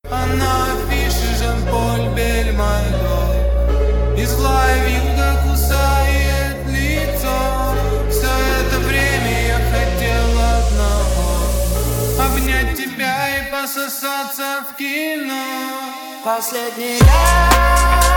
А на афише Жан-Поль Бельмондо. И злая вьюга кусает лицо. Все это время я хотел одного: обнять тебя и пососаться в кино. Последний раз